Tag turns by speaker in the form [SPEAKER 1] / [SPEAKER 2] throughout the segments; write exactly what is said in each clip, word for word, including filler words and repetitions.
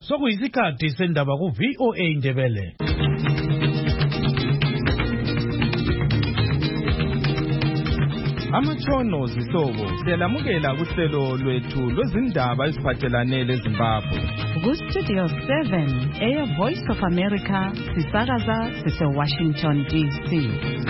[SPEAKER 1] Sokuyisikhathi sendaba ku V O A Ndebele. Amatshono zihlobo siyalamukela kuhlelo lwethu lwezindaba eziphathelane leZimbabwe.
[SPEAKER 2] Ku Studio seven, Air Voice of America, sisakaza sise Washington D C.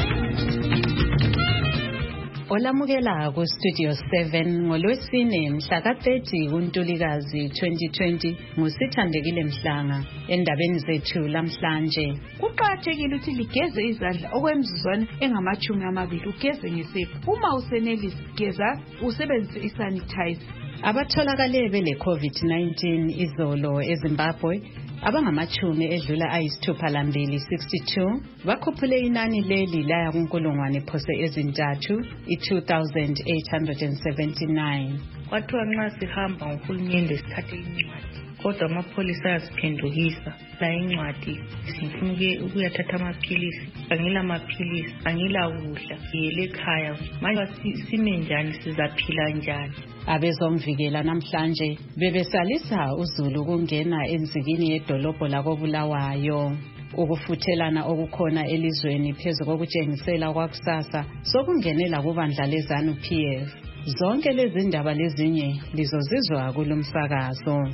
[SPEAKER 2] Olamukela ku Studio seven ngolwesine mhla ka thirty kuNtulikazi twenty twenty nguSithandekile Mhlanga. Endabeni zethu lamhlanje,
[SPEAKER 3] kuqakathekile ukuthi ligeze izandla okwemizuzwana engamachumi amabili ugeze ngesepha. Uma usenelisa geza usebenzise isanitizer.
[SPEAKER 2] Abatholakale bele COVID nineteen izolo eZimbabwe abangamachumi edlula ayisithupha lambili sixty-two bakhuphule inani leli laya kunkulungwane phose ezintathu i-two thousand eight hundred seventy-nine.
[SPEAKER 4] Kwathiwa nxa sihamba ngohulumende sithathe incwadi, kodwa amapholisa ayasiphendukisa la incwadi sifuna ukuyathatha amaphilisi, angila amaphilisi, angila kudla, ngiyele ekhaya, manje sime njani, sizaphila njani?
[SPEAKER 2] Abezomvikela namhlanje bebesalisa uzulu kungena enzikini yedolobho lakoBulawayo. Ukufuthelana okukhona elizweni phezu kokutshengisela kwakusasa sokungenela kubandla leZANU P F. Zonke lezi ndaba lezinye lizozizwa kulomsakazo.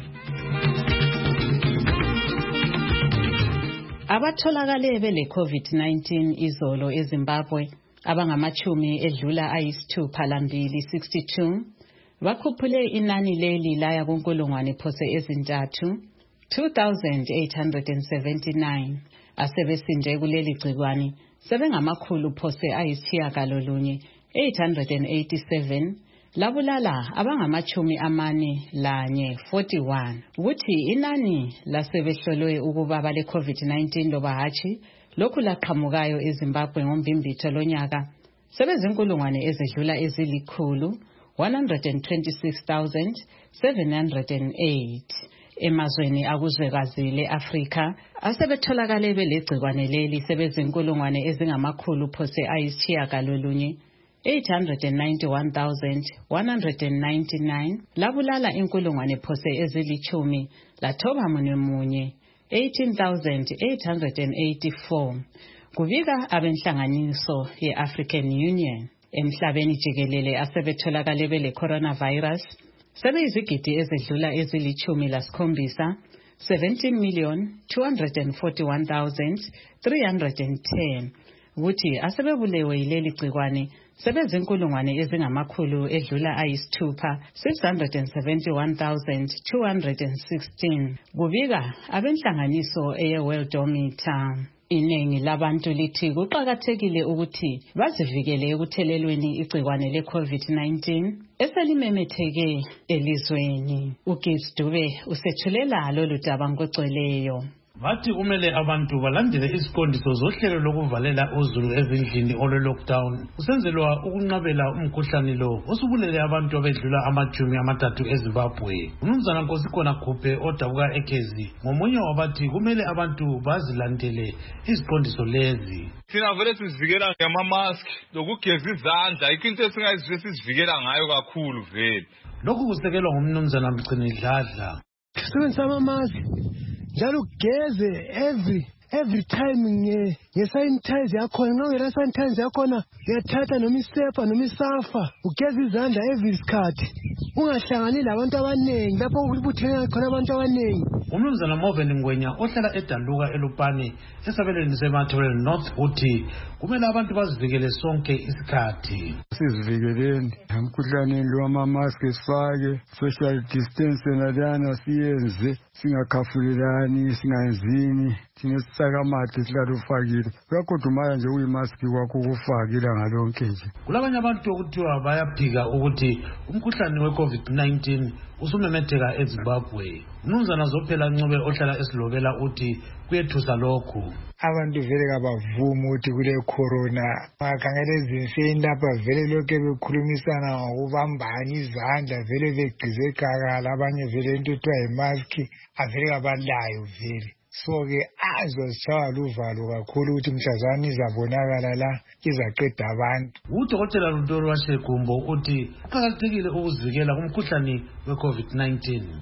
[SPEAKER 2] Abatholakale bele COVID nineteen izolo eZimbabwe abangamachumi edlula ayisithupha lambili sixty-two bakhuphule inani leli laya kunkulungwane phose ezintathu two thousand eight hundred seventy-nine. Asebesinde kuleli gcikwane sebengamakhulu phose ayisitshiyagalolunye eight hundred eighty-seven, labulala abangamachumi amane lanye forty-one. Kuthi inani lasebehlolwe ukuba bale COVID nineteen loba hatshi lokhu laqhamukayo eZimbabwe ngombimbitho lonyaka sebezinkulungwane ezedlula ezilikhulu one hundred twenty-six thousand seven hundred eight. Emazweni akuzwekazi le-Afrika asebetholakale belegcikwane leli sebezinkulungwane ezingamakhulu phose ayisitshiyagalolunye eight hundred ninety-one thousand one hundred ninety-nine, labulala inkulungwane phose ezilichumi lathoba munye munye eighteen thousand eight hundred eighty-four. Kubika abenhlanganiso ye-African Union. Emhlabeni jikelele asebetholakale bele coronavirus sebeyizigidi ezedlula ezilichumi lasikhombisa seventeen million two hundred forty-one thousand three hundred ten. Kuthi asebebulewe yileli gcikwane sebezinkulungwane ezingamakhulu edlula ayisithupha six hundred seventy-one thousand two hundred sixteen. Kubika abenhlanganiso eye-Worldometer. Inengi labantu lithi kuqakathekile ukuthi bazivikele ekuthelelweni igcikwane le-COVID nineteen eselimemetheke elizweni. Ugesi Dube usethulela lolu daba ngogcweleyo.
[SPEAKER 1] Bathi kumele abantu balandele isiqondiso zohlelo lokuvalela uzulu ezindlini ole lockdown kusenzelwa ukunqabela umkhuhlane lo osubulele abantu abedlula amajumi amathathu eZimbabwe. Umnumzana Nkosikhona Khuphe odabuka eKezi ngomunye wabathi kumele abantu bazilandele isiqondiso lezi.
[SPEAKER 5] Thina vele sizivikela ngama-mask lokugeza izandla, ikinto esingayizwe sizivikela ngayo kakhulu vele.
[SPEAKER 1] Lokhu kusekelwa ngumnumzana Mgcini Dladla.
[SPEAKER 6] Sisebenzisa ama-mask njalo ugeze every every time nge ngesanitize yakhona, nxa ungela sanitize yakhona uyathatha noma isepa noma isafa ugeze izandla every sikhathi, ungahlangani labantu abanengi lapho ukubuthene khona abantu abanengi.
[SPEAKER 1] Umnumzana Moven Ngwenya ohlala eDaluka eLupane esabelweni seMathole North uthi kumele abantu bazivikele sonke isikhathi.
[SPEAKER 7] Sizivikeleni umkhuhlane lo, ama-mask esifake, social distance nalana siyenze, singakhafulelani, singayenzini, thina sisakamathe sihlala ufakile. Uyakhudumala nje uyimaski kwakho ukufakile ngalonke nje.
[SPEAKER 1] Kulabanye abantu okuthiwa bayaphika ukuthi umkhuhlane we-COVID nineteen usumemetheka eZimbabwe. Umnumzana Zophela Ncube ohlala esilobela uthi kuyethusa lokhu.
[SPEAKER 8] Abantu vele kabavuma ukuthi kule corona, bakhangela ezinseni lapha vele lokhu bekhulumisana ngokubambana izandla, vele begqize ekakala, abanye vele into ethiwa yimaski avele kabalayo vele. So-ke azozitshaywa luvalo kakhulu ukuthi mhlazane izabonakala la izaqeda abantu.
[SPEAKER 1] Udokotela Lutolo Washegumbo uthi kuqakathekile ukuzivikela kumkhuhlane we-COVID nineteen.
[SPEAKER 3] Kuqakathekile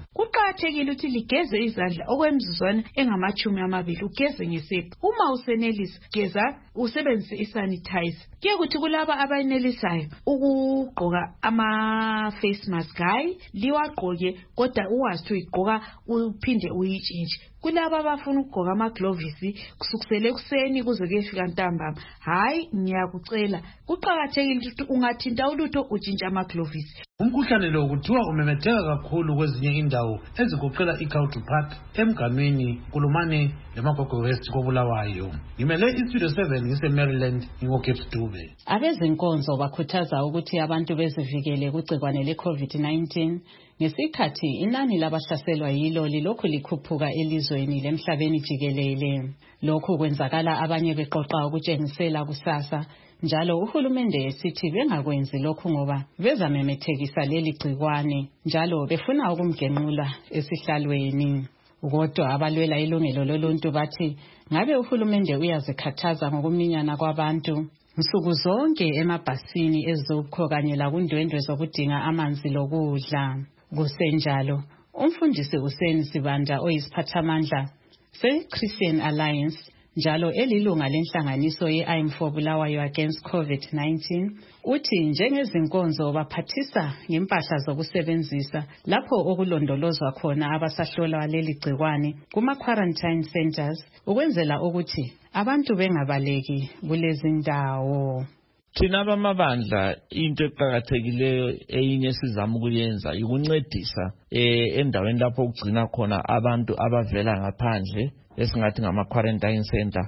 [SPEAKER 3] kuqakathekile ukuthi ligeze izandla okwemizuzwana engamachumi amabili ugeze ngesepha. Uma usenelisa geza usebenzise isanitizer. Kuye kuthi kulaba abayenelisayo ukugqoka ama face mask hayi liwagqoke kodwa uwazi ukuthi uyigqoka uphinde uyitshintshe. Kulaba abafuna ukugqoka ama gloves kusukusele ekuseni kuze kuyefika ntambama hayi ngiyakucela kuqakathekile ukuthi ungathinta ulutho utshintsha ama gloves.
[SPEAKER 1] Umkhuhlane lo kuthiwa umemetheka kakhulu kwezinye indawo ezigoqela iKautu Park, eMganwini, Kulumane leMagogo West koBulawayo. Ngimele iStudio seven ngise-Maryland ngingoCape Dube.
[SPEAKER 2] Abezinkonzo bakhuthaza ukuthi abantu bezivikele kugcikwane le-COVID nineteen ngesikhathi inani labahlaselwa yilo lilokhu likhuphuka elizweni lemhlabeni jikelele. Lokhu kwenzakala abanye beqoqa ukutshengisela kusasa, njalo uhulumende esithi bengakwenzi lokhu ngoba bezamemethekisa leli gcikwane njalo befuna ukumgenqula esihlalweni. Kodwa abalwela ilungelo loluntu bathi ngabe uhulumende uyazikhathaza ngokuminyana kwabantu nsuku zonke emabhasini ezokho kanye lakundwendwe zokudinga amanzi lokudla. Kusenjalo umfundisi Hussein Sibanda oyisiphathamandla se-Christian Alliance njalo elilunga lenhlanganiso ye-I am for Bulawayo against COVID nineteen uthi njengezinkonzo baphathisa ngempahla zokusebenzisa lapho okulondolozwa khona abasahlolwa leli gcikwane kuma quarantine centers ukwenzela ukuthi abantu bengabaleki kulezi ndawo.
[SPEAKER 9] Thina abamabandla into eqhakathekileyo eyinye sizama ukuyenza ukuncedisa eh endaweni lapho ukugcina khona abantu abavela ngaphandle esingathi ngama quarantine center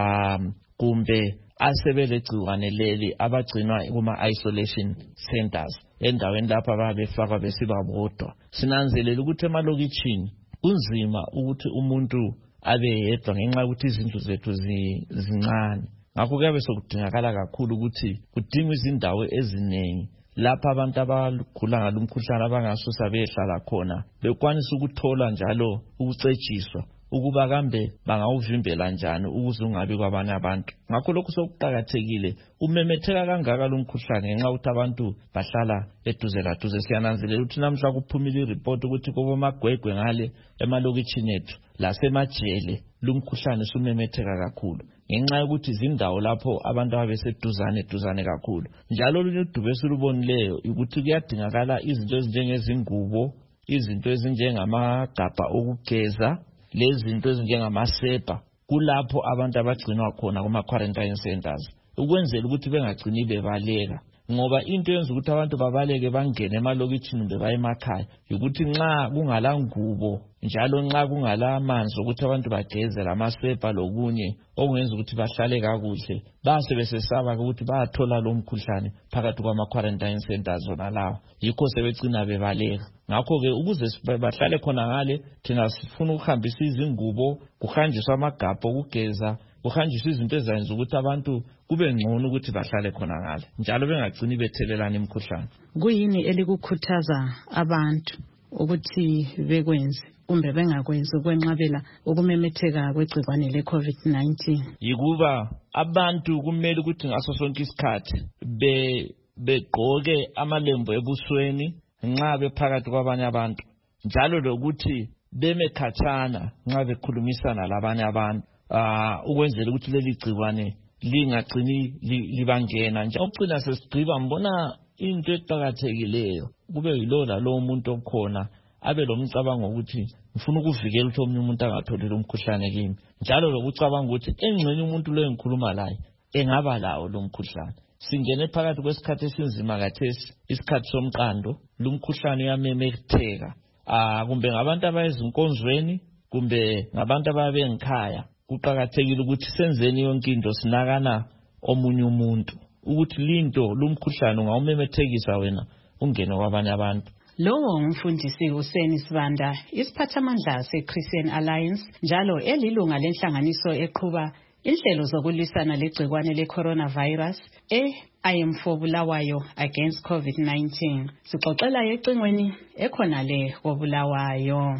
[SPEAKER 9] um kumbe asebelegciwane leli abagcinwa kuma isolation centers endaweni lapho ababefakwa besiba bodwa. Sinanzelela ukuthi emalokitshini kunzima ukuthi umuntu abe yedwa ngenxa ukuthi izindlu zethu zincane. Ngakho kuyabe sokudingakala kakhulu ukuthi kudingwe izindawo eziningi lapha abantu abagula ngalomkhuhlane abangasusa behlala khona bekwanisa ukuthola njalo ukucetshiswa ukuba kambe bangawuvimbela njani ukuze ungabi kwabanye abantu. Ngakho lokho sokuqhakathekile umemetheka kangaka lomkhuhlane ngenxa ukuthi abantu bahlala eduze laduze. Siyananzelela ukuthi namhla kuphumile ireport ukuthi kubo magwegwe ngale emalokitshini ethu lasemajele lumkhuhlane sumemetheka kakhulu ngenxa yokuthi izindawo lapho abantu ababeseduzane duzane kakhulu. Njalo oludube silubonileyo ukuthi kuyadingakala izinto ezinjengezingubo, izinto ezinjengamagabha okugeza, lezinto ezinjengamasepa kulapho abantu abagcinwa khona kuma quarantine centers ukwenzela ukuthi bengagcini bebaleka. Ngoba into yenza ukuthi abantu babaleke bangene emalokitshini bebaye emakhaya ukuthi nxa kungala ngubo njalo nxa kungala amanzi ukuthi abantu bageze lamasepa lokunye okungenza ukuthi bahlale kakuhle base besesaba ukuthi bayathola lo mkhuhlane phakathi kwama quarantine centers zona lawo yikho sebegcina bebaleka. Ngakho ke ukuze bahlale khona ngale thina sifuna ukuhambisa izingubo, kuhanjiswa amagabha okugeza, kuhanjiswa izinto ezenza ukuthi abantu kube ngcono ukuthi bahlale khona ngale njalo bengagcini bethelelana imikhuhlane.
[SPEAKER 2] Kuyini elikukhuthaza abantu ukuthi bekwenze kumbe bengakwenzi ukwenqabela ukumemetheka kwegcikwane le-COVID nineteen?
[SPEAKER 9] Yikuba abantu kumele ukuthi ngaso sonke isikhathi be begqoke amalembu ebusweni nxa bephakathi kwabanye abantu njalo lokuthi beme khatshana nxa bekhulumisana labanye abantu ah ukwenzela ukuthi leli gcikwane lingagcini libangena nje. Okucina sesigqiba mbona into eqhakathekileyo kube yilo lalo umuntu okhona abe lomcabango ukuthi ngifuna ukuvikela ukuthi omunye umuntu angatholi lo mkhuhlane kimi njalo lokucabanga ukuthi engxenye umuntu lo engikhuluma laye engaba lawo lo mkhuhlane. Singene phakathi kwesikhathi esinzima kathesi, isikhathi somqando, lo mkhuhlane uyamemetheka ah kumbe ngabantu abayezinkonzweni kumbe ngabantu ababengikhaya. Kuqhakathekile ukuthi senzeni yonke into sinakana omunye umuntu ukuthi linto lumkhuhlane ungawumemethekisa wena ungene kwabanye abantu.
[SPEAKER 2] Lowo umfundisi Hussein Sibanda isiphathamandla se-Christian Alliance njalo elilunga lenhlanganiso eqhuba inhlelo zokulwisana legcikwane le-coronavirus e-I am for Bulawayo against COVID nineteen. Sixoxela ecingweni ekhona le koBulawayo.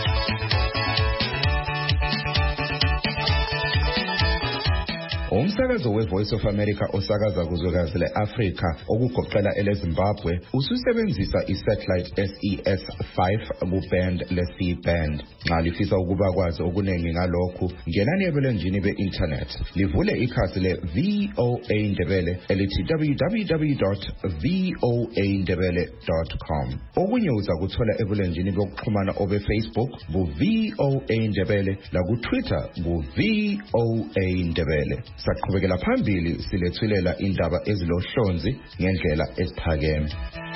[SPEAKER 10] Umsakazo Umsakazo we-Voice of America osakaza kuzwekazi le-Afrika okugoqela ele-Zimbabwe ususebenzisa i-satellite S E S five ku-band le-C band. Nxa lifisa ukuba kwazi okuningi ngalokhu, ngenani ebulenjini be-internet. Livule ikhasi le-V O A Ndebele elithi w w w dot voa ndebele dot com. Okunye uzakuthola ebulenjini bokuxhumana obe-Facebook bu-V O A Ndebele laku-Twitter bu-V O A Ndebele. Saqhubekela phambili silethulela indaba ezilohlonzi ngendlela eziphakeme.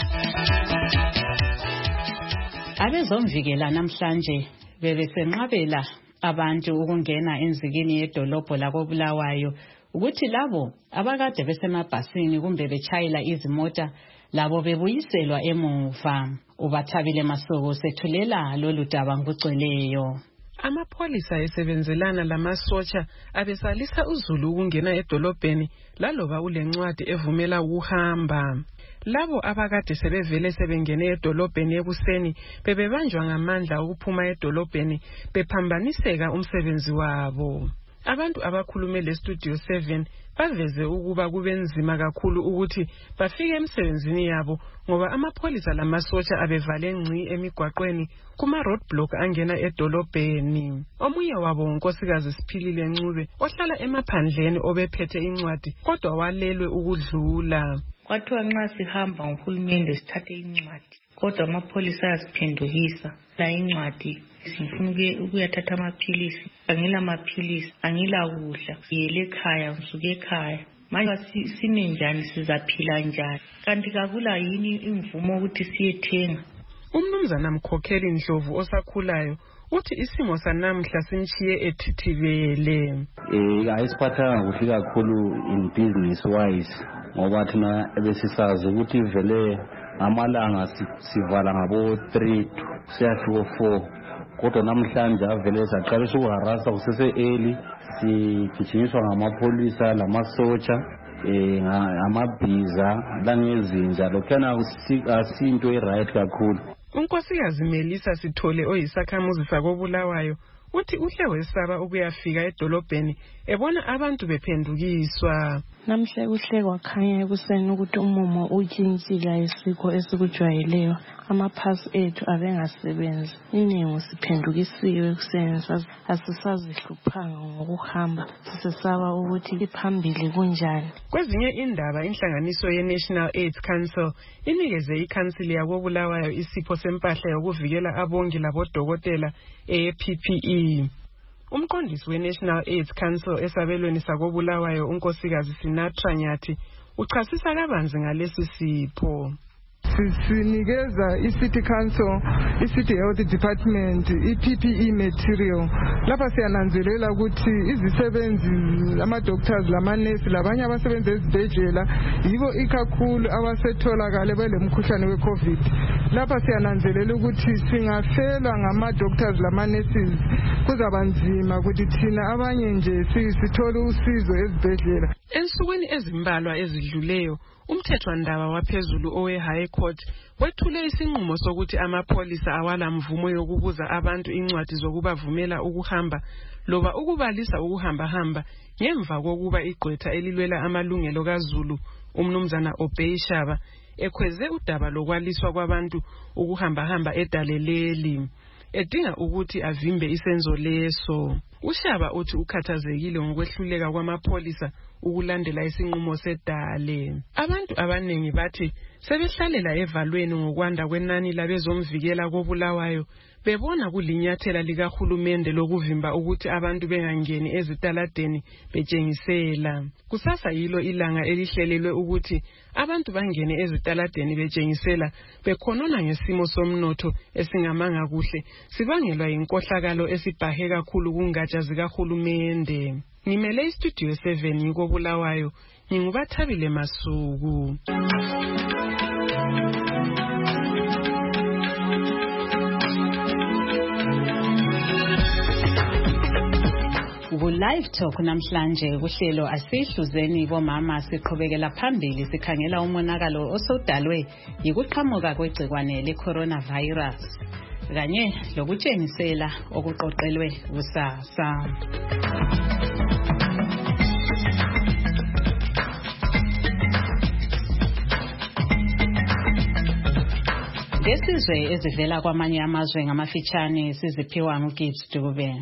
[SPEAKER 2] Abezomvikela namhlanje bebesenqabela abantu ukungena enzikini yedolobho lakoBulawayo ukuthi labo abakade besemabhasini kumbe betshayela izimota labo bebuyiselwa emuva. Ubathabile Masoko sethulela lolu daba ngokugcweleyo.
[SPEAKER 11] Amapolisa esebenzelana lamasotsha abesalisa uzulu ukungena edolobheni laloba ulencwadi evumela ukuhamba. Labo abakade sebevele sebengene edolobheni ekuseni bebebanjwa ngamandla ukuphuma edolobheni bephambaniseka umsebenzi wabo. Abantu abakhulume le-Studio seven baveze ukuba kubenzima kakhulu ukuthi bafike emsebenzini yabo ngoba amapolisa lamasotsha abevale ngci emigwaqweni kuma roadblock angena edolobheni. Omunye wabo unkosikazi Siphilile Ncube ohlala emaphandleni obephethe incwadi kodwa walelwe ukudlula.
[SPEAKER 4] Kwathiwa nxa sihamba ngohulumende sithathe incwadi kodwa amapolisa ayasiphendukisa la incwadi sifuna ukuyathatha amaphilisi, angila amaphilisi, angila kudla, ngiyele ekhaya, ngisuke ekhaya. Manje sime njani, sizaphila njani? Kanti kakula yini imvumo ukuthi siyethenga?
[SPEAKER 11] Umnumzana Mkhokheli Ndlovu osakhulayo uthi isimo sanamhla simchiye ethithibele.
[SPEAKER 12] Eh ayisiphathanga kuhle kakhulu in business wise ngoba thina ebesisazi ukuthi vele amalanga sivala ngabo three siyafika four kodwa namhlanje avele saqalisa ukuharasa kusese early sigijinyiswa ngamapolisa lamasotsha eh amabhiza langezinja lokhana asinto e-right kakhulu.
[SPEAKER 11] Unkosikazi Melisa Sithole oyisakhamuzi sakoBulawayo uthi uhle wesaba ukuyafika edolobheni ebona abantu bephendukiswa.
[SPEAKER 13] Namhle uhle kwakhanya ekuseni ukuthi umumo utshintshile isikho esikujwayeleyo, amaphasi ethu abengasebenzi. Iningi siphendukisiwe ekuseni asisazihluphanga ngokuhamba sisesaba ukuthi iphambili kunjani.
[SPEAKER 11] Kwezinye indaba inhlanganiso ye-National AIDS Council inikeze ikhansili yakoBulawayo isipho sempahla yokuvikela abongi labodokotela e-P P E. Umqondisi we-National AIDS Council esabelweni sakoBulawayo unkosikazi Sinatra Nyathi uchasisa kabanzi ngalesi sipho.
[SPEAKER 14] Sinikeza i-City Council, i-City Health Department, i-P P E material. Lapha siyananzelela ukuthi izisebenzi, ama-doctors, lamanesi, labanye abasebenza ezibhedlela yibo ikakhulu abasetholakale belemkhuhlane we-COVID. Lapha siyananzelela ukuthi singafelwa ngama-doctors lamanesi kuzaba nzima ukuthi thina abanye nje sithole usizo ezibhedlela.
[SPEAKER 11] Ensukwini ezimbalwa ezidluleyo umthethwandaba waphezulu owe-High Court wethule isinqumo sokuthi amapolisa awala mvumo yokubuza abantu incwadi zokubavumela ukuhamba loba ukubalisa ukuhamba-hamba ngemva kokuba igqwetha elilwela amalungelo kaZulu umnumzana Obey Shaba ekhweze udaba lokwaliswa kwabantu ukuhamba-hamba edaleleli edinga ukuthi avimbe isenzo leso. Ushaba uthi ukhathazekile ngokwehluleka kwamapolisa ukulandela isinqumo sedale. Abantu abanengi bathi sebehlalela evalweni ngokwanda kwenani labezomvikela koBulawayo bebona kulinyathela likahulumende lokuvimba ukuthi abantu bengangeni ezitaladeni betshengisela. Kusasa yilo ilanga elihlelelwe ukuthi abantu bangene ezitaladeni betshengisela bekhonona ngesimo somnotho esingamanga kuhle sibangelwa inkohlakalo esibhahe kakhulu kungatsha zikahulumende. Ngimele iStudio seven ngikoBulawayo ngingubathabile Masuku.
[SPEAKER 2] Ku-Live Talk namhlanje kuhlelo asihluzeni bomama siqhubekela phambili sikhangela umonakalo osodalwe yikuqhamuka kwegcikwane le-coronavirus kanye lokutshengisela okuqoqelwe kusasa. Ngesizwe ezivela kwamanye amazwe ngamafitshane siziphiwa nguGibbs Dube.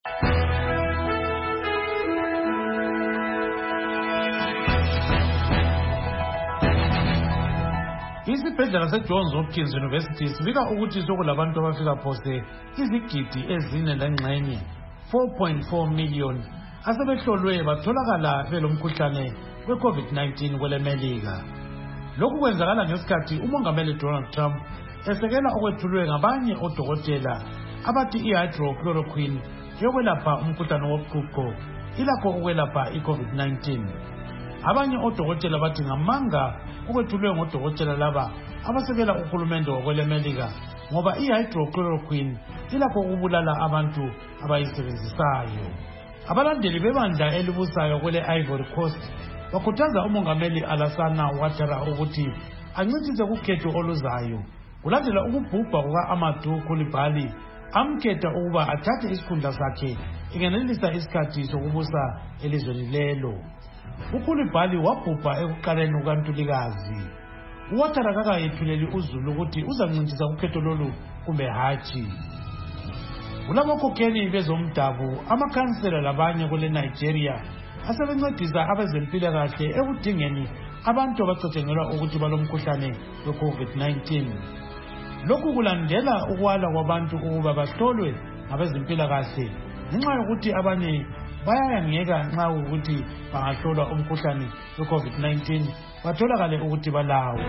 [SPEAKER 1] Isibhedlela seJohns Hopkins University sibika ukuthi sokulabantu abafika phose izigidi ezine lengxenye four point four million asebehlolwe batholakala belomkhuhlane we-COVID nineteen kwele Melika. Lokhu kwenzakala ngesikhathi umongameli Donald Trump esekela okwethulwe ngabanye odokotela abathi i-hydrochloroquine yokwelapha umkhuhlane woqhuqho ilakho ukwelapha i-COVID nineteen. Abanye odokotela bathi ngamanga okwethulwe ngodokotela laba abasekela uhulumende wakwele Melika ngoba i-hydrochloroquine ilakho ukubulala abantu abayisebenzisayo. Abalandeli bebandla elibusayo kwele Ivory Coast bakhuthaza umongameli Alassane Ouattara ukuthi ancitshise kukhetho oluzayo kulandela ukubhubha kuka-Amadou Coulibaly amkhetha ukuba athathe isikhundla sakhe ingenelisa isikhathi sokubusa elizweni lelo. uCoulibaly wabhubha ekuqaleni kukaNtulikazi. uOuattara kakayethuleli uzulu ukuthi uzancintisa ukhetho lolu kumbe hatshi. Kulabakhokheli bezomdabu, amakhansela labanye kule Nigeria asebencedisa abezempilakahle ekudingeni abantu abacatshangelwa ukuthi balomkhuhlane we-COVID nineteen. Lokhu kulandela ukwala kwabantu ukuba bahlolwe ngabezempilakahle ngenxa yokuthi abanye bayayangeka nxa ukuthi bangahlolwa umkhuhlane we-COVID nineteen batholakale ukuthi balawo.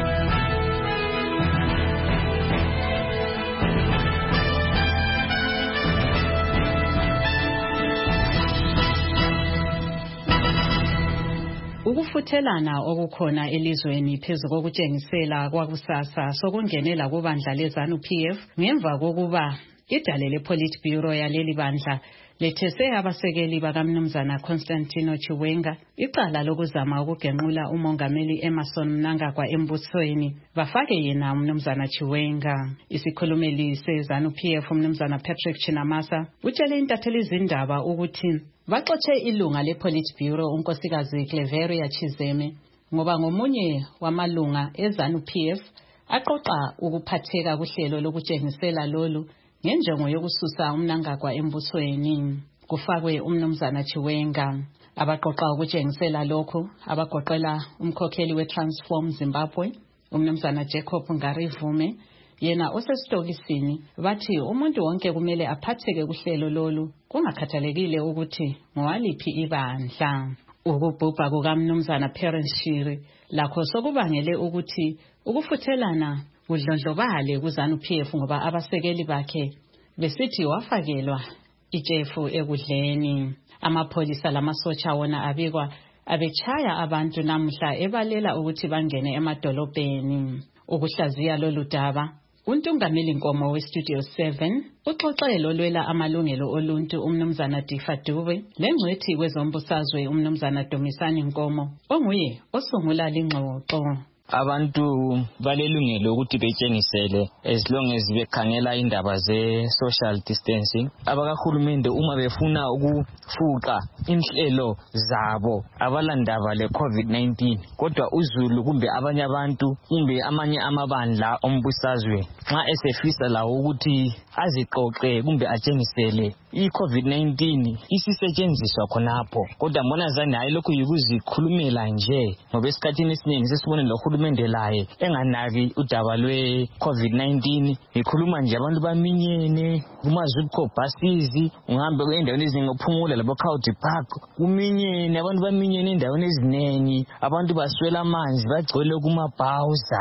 [SPEAKER 2] Ukufuthelana okukhona elizweni phezu kokutshengisela kwakusasa sokungenela kubandla leZANU-P F ngemva kokuba idale lePolitburo yaleli bandla lethese abasekeli bakamnumzana Constantino Chiwenga icala lokuzama ukugenqula umongameli Emmerson Mnangagwa embusweni bafake yena umnumzana Chiwenga. Isikhulumeli seZANU-P F umnumzana Patrick Chinamasa utshele intatheli izindaba ukuthi baxotshe ilunga lePolitburo unkosikazi Cleveria Chizeme ngoba ngomunye wamalunga eZANU-P F aqoqa ukuphatheka kuhlelo lokutshengisela lolu ngenjongo yokususa umnangagwa embusweni. Kufakwe umnumzana Chiwenga. Abaqoqa ukutshengisela lokho abagoqela umkhokheli weTransform Zimbabwe umnumzana Jacob Ngarivume yena osesitokisini bathi umuntu wonke kumele aphatheke kuhlelo lolu kungakhathalekile ukuthi ngowaliphi ibandla. Ukubhubha kukamnumzana Perence Shiri lakho sokubangele ukuthi ukufuthelana kudlondlobale kuZANU-P F ngoba abasekeli bakhe besithi wafakelwa itshefu ekudleni. Amapholisa lamasotsha wona abikwa abechaya abantu namhla ebalela ukuthi bangene emadolobheni. Ukuhlaziya lolu daba uNtungameli Nkomo weStudio seven uxoxelo lwela amalungelo oluntu umnumzana Difa Dube lengcwethi kwezombusazwe umnumzana Domisani Nkomo onguye osungula lingxoxo.
[SPEAKER 15] Abantu balelungelo ukuthi betshengisele as long as bekhangela indaba ze social distancing. Abakahulumende uma befuna ukufuqa inhlelo zabo abalandaba le COVID nineteen kodwa uzulu kumbe abanye abantu kumbe amanye amabandla ombusazwe nxa esefisa lawo ukuthi aziqoqe kumbe atshengisele i-COVID nineteen isisetshenziswa khonapho kodwa mbona zani hayi lokhu yikuzikhulumela nje ngoba esikhathini esiningi sesibone lo uhulumende laye enganaki udaba lwe-COVID nineteen ngikhuluma nje abantu baminyene kuma-Zupco buses ungahambe endaweni eziningi uphumula labo County Park kuminyene abantu baminyene endaweni eziningi abantu baswela amanzi bagcwele kumabhawuza.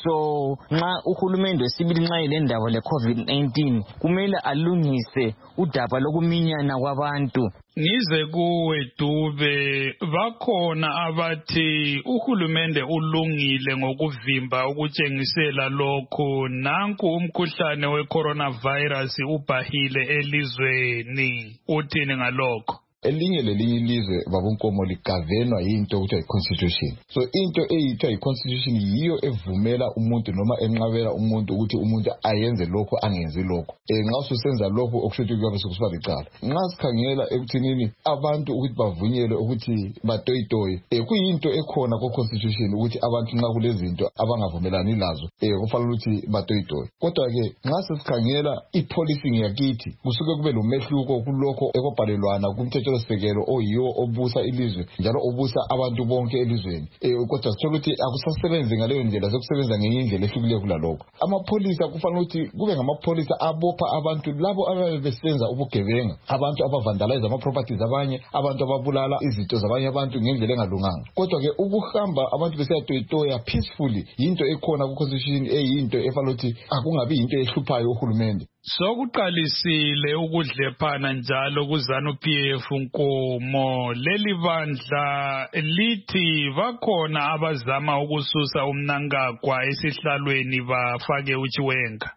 [SPEAKER 15] So nxa uhulumende wesibili nxa ile ndaba le-COVID nineteen kumele alungise udaba lokuminyana kwabantu.
[SPEAKER 16] Ngize kuwe Dube, bakhona abathi uhulumende ulungile ngokuvimba ukutshengisela lokho nanku umkhuhlane we coronavirus ubhahile elizweni. Uthini ngalokho?
[SPEAKER 17] elinye lelinye ilizwe babunkomo ligavenwa yinto okuthiwa i-constitution. So into eyithiwa i-constitution yiyo evumela umuntu noma enqabela umuntu ukuthi umuntu ayenze lokho angenzi lokho. Eh nxa ususenza lokho okushuthi kuyabe sokusiba licala. Nxa sikhangela ekuthinini abantu ukuthi bavunyelwe ukuthi batoyitoye, eh kuyinto ekhona ku-constitution ukuthi abantu nxa kulezinto abangavumelani lazo, eh kufanele ukuthi batoyitoye. Kodwa ke nxa sesikhangela i-policy yakithi kusuke kube lomehluko kulokho ekobhalelwana kumthethosisekelo oyiwo obusa ilizwe njalo obusa abantu bonke elizweni. Eh kodwa sithola ukuthi akusasebenzi ngaleyo ndlela, sekusebenza ngenye indlela ehlukileyo kulalokho. Amapholisa kufanele ukuthi kube ngamapholisa abopha abantu labo ababe besenza ubugebenga, abantu abavandalize ama-properties abanye, abantu ababulala izinto zabanye abantu ngendlela engalunganga. Kodwa ke ukuhamba abantu besiyatoyitoya peacefully yinto ekhona ku-constitution, eyinto efanele ukuthi akungabi yinto ehluphayo uhulumende.
[SPEAKER 16] Sokuqalisile ukudlephana njalo kuZANU-P F Nkomo. Leli bandla lithi bakhona abazama ukususa umnankagwa esihlalweni bafake uChiwenga.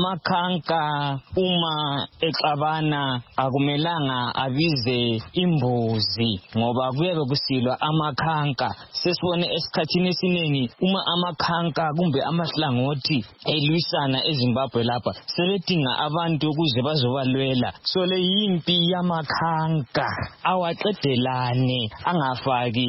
[SPEAKER 15] Amakhanka uma exabana akumelanga abize imbuzi ngoba kuyabe kusilwa amakhanka. Sesibone esikhathini esiningi uma amakhanka kumbe amahlangothi elwisana eZimbabwe lapha sebedinga abantu ukuze bazobalwela. So le yimpi yamakhanka awaqedelane angafaki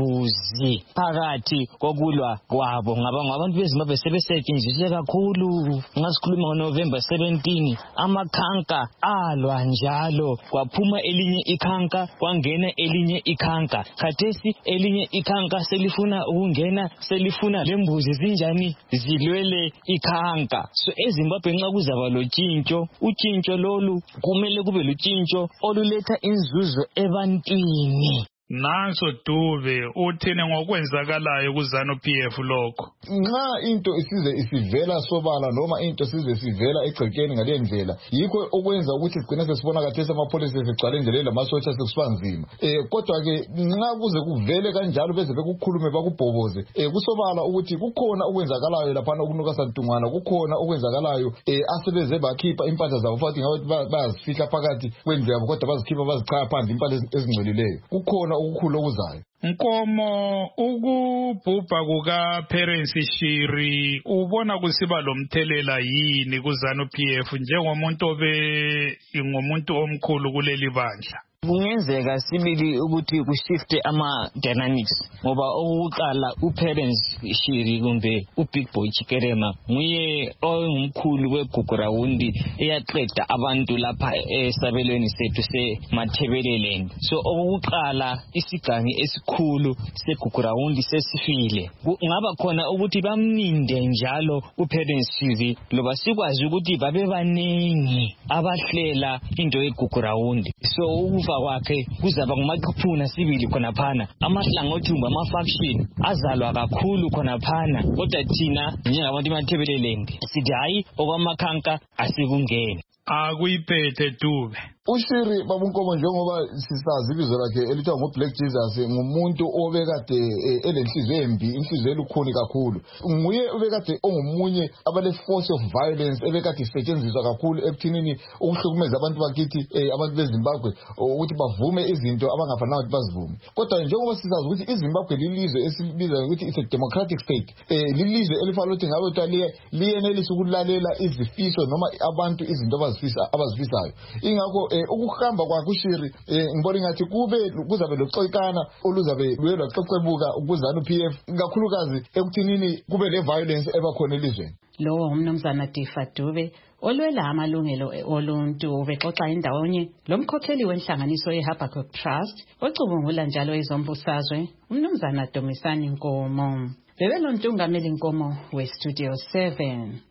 [SPEAKER 15] imbuzi phakathi kokulwa kwabo ngaba ngabantu beZimbabwe sebesetshenziswe kakhulu. Ngasikhuluma ngoNovember seventeenth amakhanka alwa njalo kwaphuma elinye ikhanka kwangena elinye ikhanka. Khathesi elinye ikhanka selifuna ukungena selifuna lembuzi zinjani zilwele ikhanka. So eZimbabwe nxa kuzaba lotshintsho, utshintsho lolu kumele kube lutshintsho oluletha inzuzo ebantwini.
[SPEAKER 16] Nanso Dube uthini ngokwenzakalayo kuZANU-P F lokho?
[SPEAKER 17] Nxa into isize isivela sobala noma into size sivela egcekeni ngale ndlela yikho okwenza ukuthi sigcina sesibona kathesi amapholisa segcwala indlela lamasotsha sekusibanzima. Eh kodwa ke nxa kuze kuvele kanjalo beze bekukhulume bakubhoboze, eh kusobala ukuthi kukhona okwenzakalayo lapha okunuka santungwana, kukhona okwenzakalayo eh asebeze bakhipha impahla zabo futhi ngabe bayazifihla phakathi kwendlu yabo kodwa bazikhipha bazichaya phandle impahla ezingcwelileyo. Kukhona ukukhulu okuzayo.
[SPEAKER 16] Nkomo, ukubhubha kuka Parents Shiri ubona kusiba lomthelela yini kuZANU-P F njengomuntu obe ngomuntu omkhulu kuleli bandla?
[SPEAKER 15] Kungenzeka sibili ukuthi kushifte ama dynamics ngoba okuqala uParents Shiri kumbe uBig Boy Chikerema nguye ongumkhulu weGugurawundi eyaqeda abantu lapha esabelweni sethu seMathebeleland. So okuqala isigangi esikhulu seGugurawundi sesifile. Ngaba khona ukuthi bamninde njalo uParents Shiri loba sikwazi ukuthi babe baningi abahlela into yeGugurawundi. So kwakhe kuzaba ngumachiphuna sibili khona phana amahlangothi ama-faction azalwa kakhulu khona phana kodwa thina njengabantu eMathebeleland sithi hayi okwamakhanka asikungeni.
[SPEAKER 16] Akuyiphethe Dube.
[SPEAKER 17] uShiri babunkomo njengoba sisazi ibizo lakhe elithiwa ngoBlack Jesus ngumuntu obekade elenhliziyo embi, inhliziyo elukhuni kakhulu. Nguye obekade ongumunye abale force of violence ebekade isetshenziswa kakhulu ekuthinini ukuhlukumeza abantu bakithi abantu beZimbabwe ukuthi bavume izinto abangafanele ukuthi bazivume. Kodwa njengoba sisazi ukuthi iZimbabwe lilizwe esilibiza ukuthi it's a democratic state, lilizwe elifanele ukuthi ngabe utaliye liyenelisa ukulalela izifiso noma abantu izinto abazifisa abazifisayo. Ingakho ukuhamba kwakhe uShiri ngibona ngathi kube kuzabe loxoxikana oluzabe lwelwa xoxebuka kuZANU-P F kakhulukazi ekuthinini kube le violence ebakhona elizweni.
[SPEAKER 2] Lo umnumzana Difa Dube olwela amalungelo oluntu ubexoxa indawonye lomkhokheli wenhlanganiso yeHabakkuk Trust ocubungula njalo izombusazwe umnumzana Domisani Nkomo. Bebelo Ntungameli Nkomo we-Studio seven.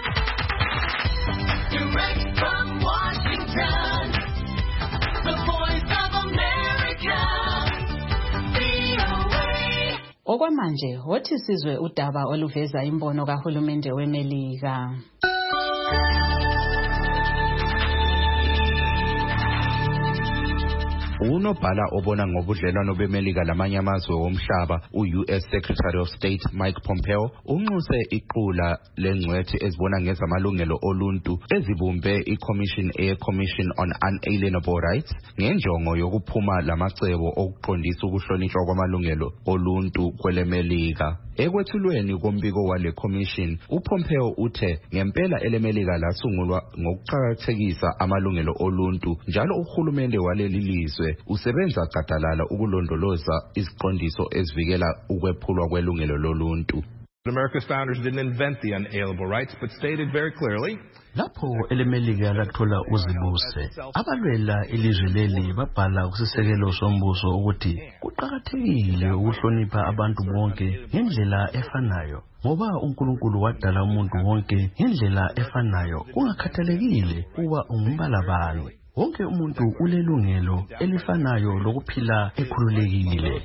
[SPEAKER 18] Direct from Washington, the Voice of America, V O A.
[SPEAKER 2] Okwamanje wothi sizwe udaba oluveza imbono kahulumende weMelika.
[SPEAKER 10] unobhala obona ngobudlelwano beMelika lamanye amazwe womhlaba u-U S Secretary of State Mike Pompeo unxuse iqula lengcwethi ezibona ngezamalungelo oluntu ezibumbe iCommission Air Commission on Unalienable Rights ngenjongo yokuphuma lamacebo okuqondisa ukuhlonishwa kwamalungelo oluntu kweleMelika. Ekwethulweni kombiko wale commission, uPompeo uthe ngempela eleMelika lasungulwa ngokuqhakathekisa amalungelo oluntu njalo uhulumende waleli lizwe usebenza gadalala ukulondoloza iziqondiso ezivikela ukwephulwa kwelungelo loluntu.
[SPEAKER 19] America's founders didn't invent the unalienable rights, but stated very clearly,
[SPEAKER 20] lapho eleMelika lathola uzibuse, abalwela ilizwe leli babhala kusisekelo sombuso ukuthi kuqhakathekile ukuhlonipha abantu bonke ngendlela efanayo. Ngoba uNkulunkulu wadala umuntu wonke ngendlela efanayo, kungakhathalekile kuba ungumbala bani. Wonke umuntu ulelungelo elifanayo lokuphila ekhululekile.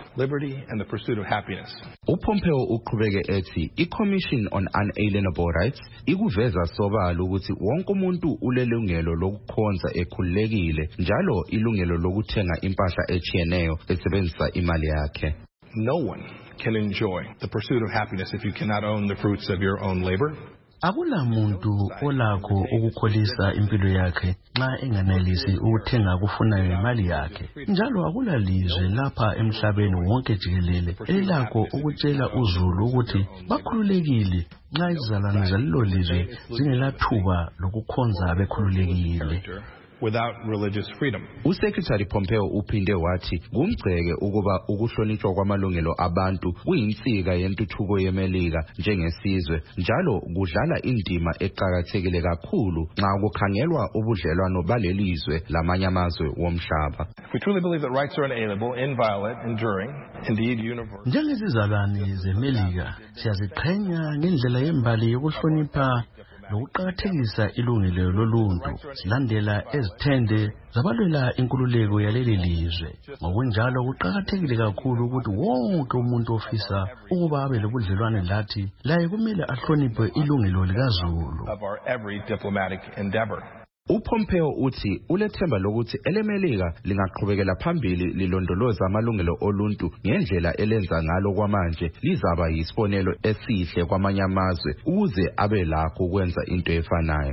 [SPEAKER 10] uPompeo uqhubeke ethi iCommission on Unalienable Rights ikuveza sobala ukuthi wonke umuntu ulelungelo lokukhonza ekhululekile njalo ilungelo lokuthenga impahla echiyeneyo esebenzisa imali yakhe.
[SPEAKER 19] No one can enjoy the pursuit of happiness if you cannot own the fruits of your own labor.
[SPEAKER 20] Akula muntu olakho ukukholisa impilo yakhe nxa enganelisi ukuthenga kufunayo imali yakhe. Njalo akula lizwe lapha emhlabeni wonke jikelele elakho ukutshela uzulu ukuthi bakhululekile nxa izizalwane zalelo lizwe zingelathuba lokukhonza bekhululekile.
[SPEAKER 19] Without religious freedom.
[SPEAKER 10] uSecretary Pompeo uphinde wathi kumgceke ukuba ukuhlonishwa kwamalungelo abantu kuyinsika yentuthuko yeMelika njengesizwe njalo kudlala indima eqhakathekile kakhulu nxa kukhangelwa ubudlelwano balelizwe lamanye amazwe womhlaba.
[SPEAKER 19] We truly believe that rights are unalienable, inviolate, enduring, indeed universal.
[SPEAKER 20] Njengezizalwane zeMelika siyaziqhenya ngendlela yembali yokuhlonipha lokuqhakathekisa ilungelo loluntu, silandela ezithende zabalwela inkululeko yaleli lizwe. Ngokunjalo kuqhakathekile kakhulu ukuthi wonke umuntu ofisa ukuba abe lobudlelwane lathi laye kumele ahloniphe ilungelo likaZulu.
[SPEAKER 19] Of our every diplomatic endeavor.
[SPEAKER 10] uPompeo uthi ulethemba lokuthi eleMelika lingaqhubekela phambili lilondoloza amalungelo oluntu ngendlela elenza ngalo kwamanje lizaba yisibonelo esihle kwamanye amazwe ukuze abe lakho ukwenza into efanayo.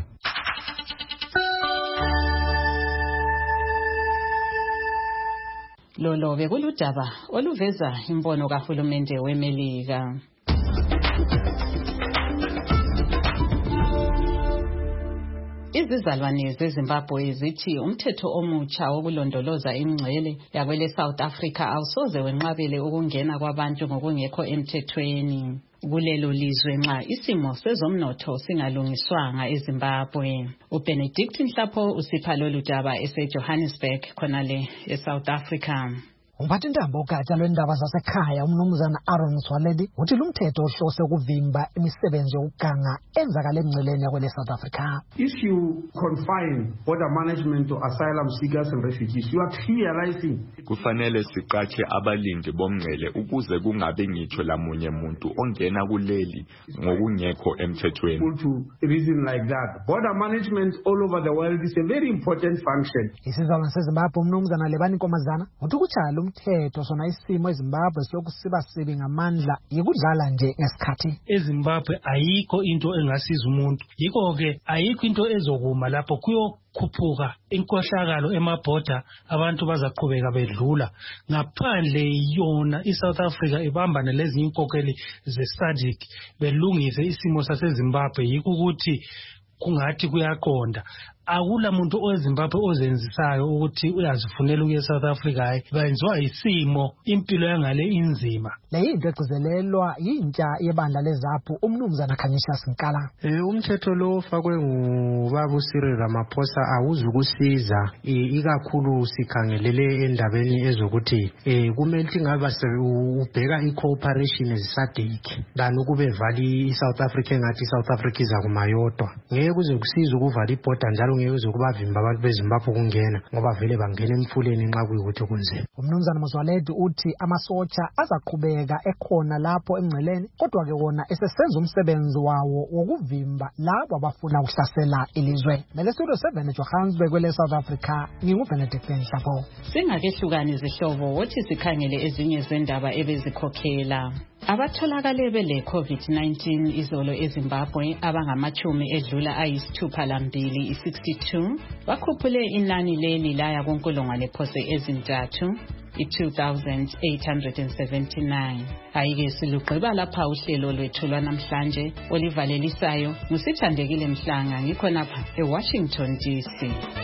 [SPEAKER 2] Lolo bekuludaba oluveza imbono kahulumende weMelika. Izizalwane zeZimbabwe zithi umthetho omutsha wokulondoloza ingcele yakwele South Africa awusoze wenqabele ukungena kwabantu ngokungekho emthethweni kulelo lizwe nxa isimo sezomnotho singalungiswanga eZimbabwe. uBenedict Nhlapho usipha lolu daba eseJohannesburg khonale eSouth Africa.
[SPEAKER 21] Umphathi ntambo ugatsha lwendaba zasekhaya umnumzana Aaron Swaledi uthi lumthetho ohlose ukuvimba imisebenzi yokuganga enzakala emngceleni yakwele South Africa.
[SPEAKER 22] If you confine border management to asylum seekers and refugees, you are clearizing.
[SPEAKER 23] Kufanele siqatshe abalindi bomngcele ukuze kungabe ngitsho lamunye muntu ongena kuleli ngokungekho emthethweni.
[SPEAKER 22] To reason like that, border management all over the world is a very important function.
[SPEAKER 21] Isizalwane seZimbabwe umnumzana Lebani Nkomanzana uthi kutshala umthetho sona isimo eZimbabwe sokusiba sibi ngamandla yikudlala nje ngesikhathi.
[SPEAKER 1] eZimbabwe ayikho into engasiza umuntu, yikho ke ayikho into ezokuma lapho kuyo khuphuka inkohlakalo emabhoda abantu bazaqhubeka bedlula ngaphandle yona iSouth Africa ibambane lezi inkokeli zeSADC belungise isimo saseZimbabwe yikho ukuthi kungathi kuyaqonda. Akula muntu oweZimbabwe ozenzisayo ukuthi uyazifunela ukuya eSouth Africa hayi benziwa isimo impilo yangale inzima.
[SPEAKER 21] Le into egcizelelwa yintsha yebandla leZAPU umnumzana Khanyisa Sinkala.
[SPEAKER 24] Eh umthetho lo ofakwe ngubaba uCyril Ramaphosa awuzukusiza ikakhulu sikhangelele endabeni ezokuthi eh kumele ingaba ubheka iCooperation eSADC dani ukube vali iSouth Africa ngathi iSouth Africa iza kumayodwa. Ngeke kuze kusiza ukuvala iborder njalo njalo ngeke uzokubavimba abantu beZimbabwe ukungena ngoba vele bangena emfuleni nxa kuyikuthi kunzima.
[SPEAKER 21] Umnumzana Mzwaledi uthi amasotsha azaqhubeka ekhona lapho emngceleni kodwa ke wona esesenza umsebenzi wawo wokuvimba labo abafuna ukuhlasela ilizwe. Nelestudio seven eJohannesburg kwele South Africa nginguBenedict Nhlapho.
[SPEAKER 2] Singakehlukani izihlobo wothi sikhangele ezinye zendaba ebezikhokhela. Abatholakale bele COVID nineteen izolo eZimbabwe abangamachumi edlula ayisithupha lambili i-sixty-two bakhuphule inani leli laya kunkulungwane phose ezintathu i-two thousand eight hundred seventy-nine. Ayike silugqiba lapha uhlelo lwethu lwanamhlanje olivalelisayo ngusithandekile Mhlanga ngikhona lapha eWashington D C.